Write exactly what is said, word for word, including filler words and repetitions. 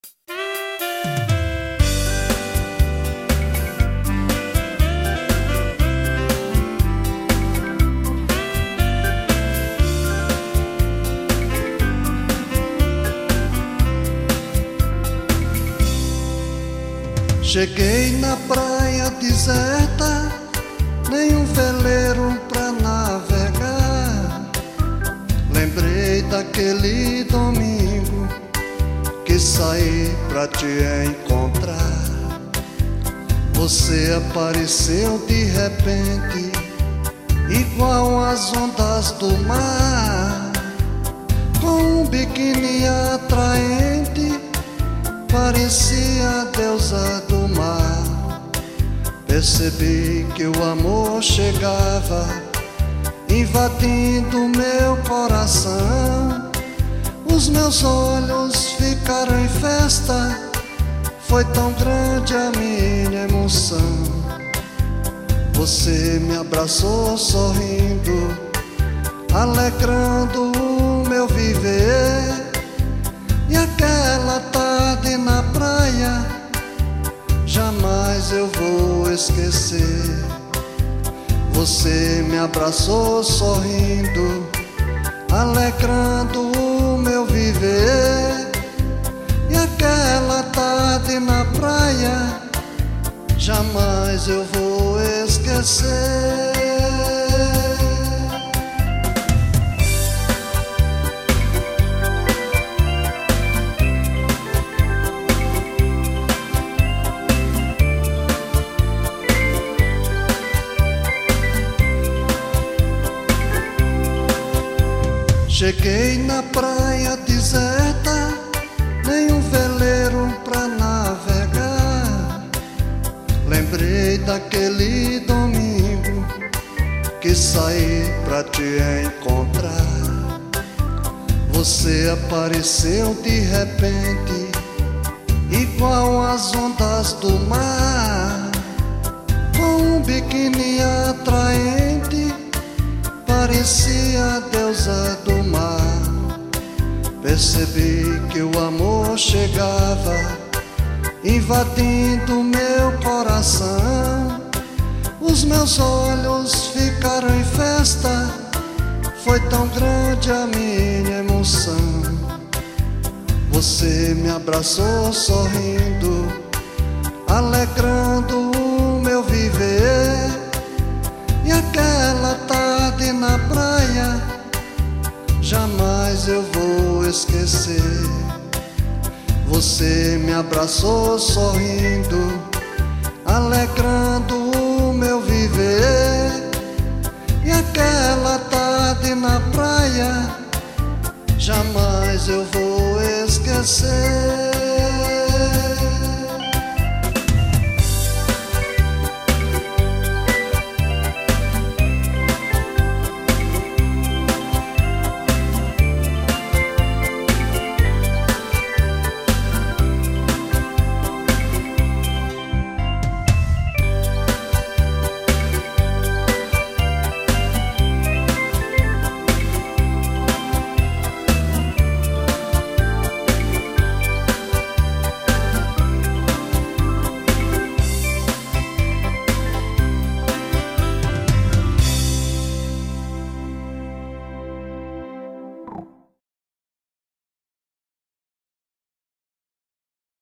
Cheguei na praia deserta, nenhum veleiro pra navegar. Lembrei daquele domingo que saí pra te encontrar. Você apareceu de repente, igual às ondas do mar, com um biquíni atraente, parecia a deusa do mar. Percebi que o amor chegava, invadindo meu coração. Os meus olhos ficaram em festa, foi tão grande a minha emoção. Você me abraçou sorrindo, alegrando o meu viver. E aquela tarde na praia, jamais eu vou esquecer. Você me abraçou sorrindo, alegrando o meu viver. E aquela tarde na praia, jamais eu vou esquecer. Cheguei na praia deserta, nenhum veleiro pra navegar. Lembrei daquele domingo que saí pra te encontrar. Você apareceu de repente, igual às ondas do mar, com um biquíni atraente, parecia a deusa do mar. Percebi que o amor chegava, invadindo meu coração. Os meus olhos ficaram em festa, foi tão grande a minha emoção. Você me abraçou sorrindo, alegrando o meu viver. E aquela tarde na praia, jamais eu vou esquecer. Você me abraçou sorrindo, alegrando o meu viver. E aquela tarde na praia, jamais eu vou esquecer.